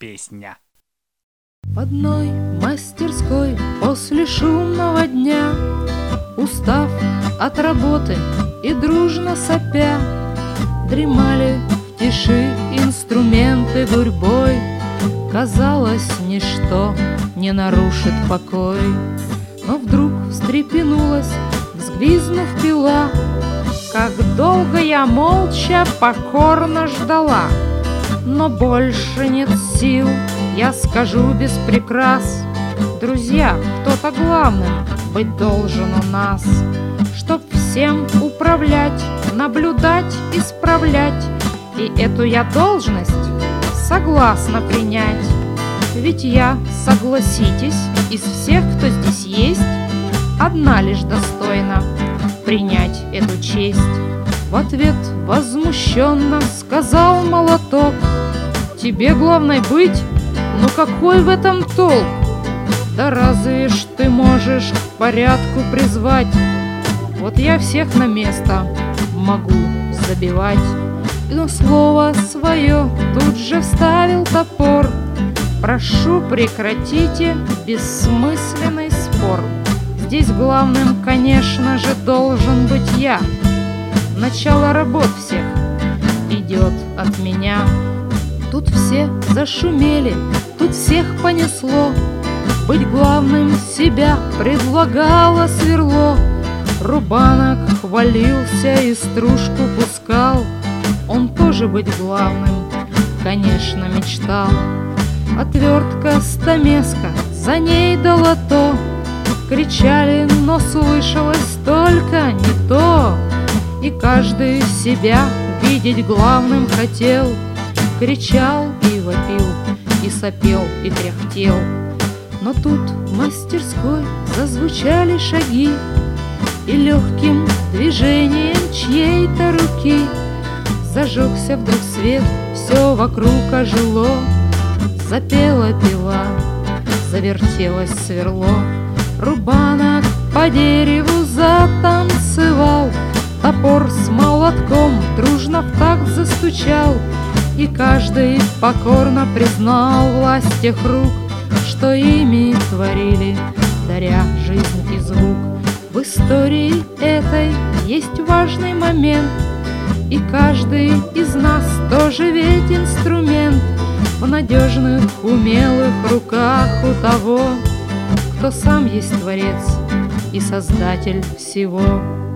песня. В одной мастерской после шумного дня, устав от работы и дружно сопя, дремали в тиши инструменты гурьбой. Казалось, ничто не нарушит покой. Но вдруг встрепенулась, взвизгнув пила. Как долго я молча покорно ждала, но больше нет сил, я скажу без прикрас. Друзья, кто-то главным быть должен у нас, чтоб всем управлять, наблюдать, исправлять. И эту я должность согласна принять. Ведь я, согласитесь, из всех, кто здесь есть, одна лишь достойна принять эту честь. В ответ возмущенно сказал молоток: тебе главной быть? Ну какой в этом толк? Да разве ж ты можешь к порядку призвать? Вот я всех на место могу забивать. Но слово свое тут же вставил топор: прошу, прекратите бессмысленный спор. Здесь главным, конечно же, должен быть я. Начало работ всех идет от меня. Тут все зашумели, тут всех понесло. Быть главным себя предлагало сверло. Рубанок хвалился и стружку пускал. Он тоже быть главным, конечно, мечтал. Отвертка, стамеска, за ней долото. Кричали, но слышалось только не то. И каждый себя видеть главным хотел. Кричал и вопил, и сопел, и кряхтел. Но тут в мастерской зазвучали шаги, и легким движением чьей-то руки зажегся вдруг свет, все вокруг ожило. Запела пила, завертелось сверло. Рубанок по дереву затанцевал. Топор с молотком дружно в такт застучал. И каждый покорно признал власть тех рук, что ими творили, даря жизнь и звук. В истории этой есть важный момент, и каждый из нас тоже ведь инструмент в надежных, умелых руках у того, кто сам есть творец и создатель всего.